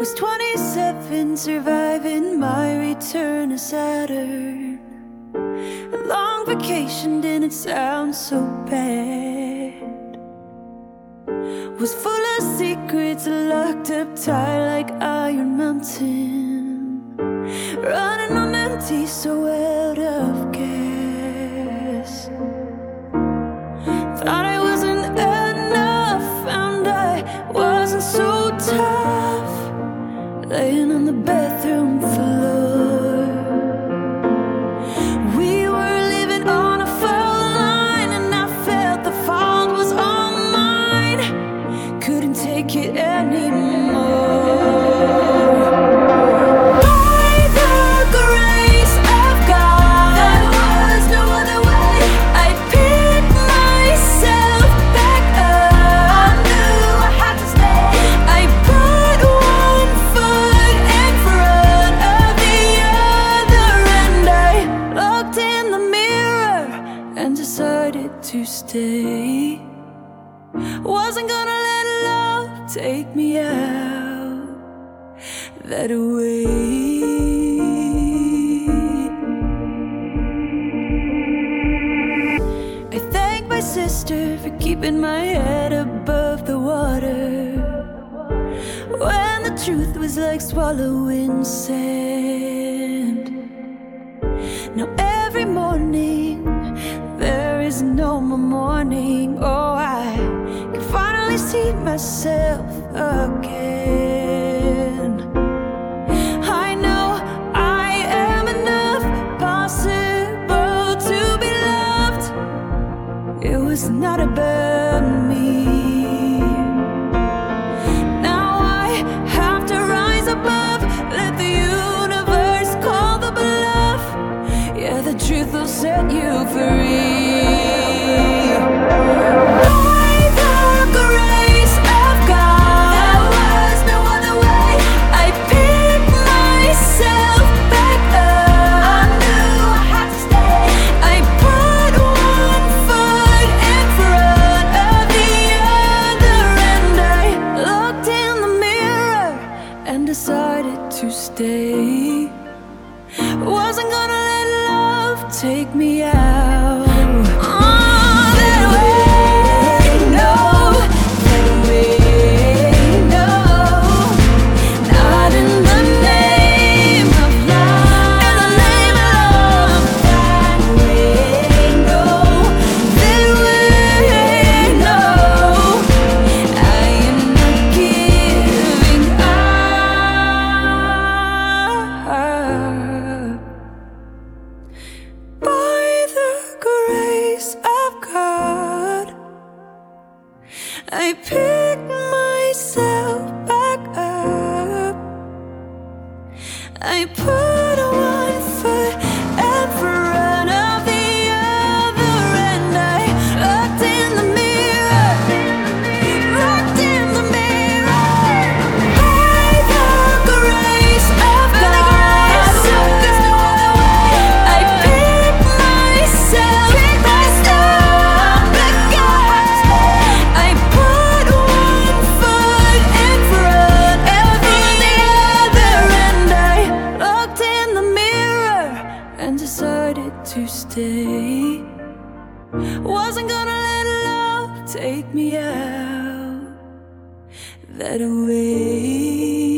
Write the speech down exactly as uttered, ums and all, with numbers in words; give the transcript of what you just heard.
Was twenty-seven, surviving my return to Saturn. A long vacation didn't sound so bad. Was full of secrets, locked up tight like Iron Mountain. Running on empty, so out of gas. Thought I wasn't enough, found I wasn't so tough. Laying on the bathroom floor, we were living on a foul line, and I felt the fault was all mine. Couldn't take it anymore. To stay, wasn't gonna let love take me out that way. I thank my sister for keeping my head above the water when the truth was like swallowing sand. Now every morning there is no more morning. Oh, I can finally see myself again. I know I am enough, possible to be loved. It was not about me. Now I have to rise above, let the universe call the bluff. Yeah, the truth will set you free. Decided to stay. Wasn't gonna let love take me out. Oh, that way, no, that way, no. Not in the name of love, in the name of love. That way, no, that way, no. I am not giving up. By the grace of God, I pick myself back up. I put one foot in front of the other, and I looked in the mirror, looked in the mirror. By the grace of God, there's no other way. I pick myself back up. I put one foot in front of the other, and I looked in the mirror and decided to stay. Wasn't gonna let love take me out that way.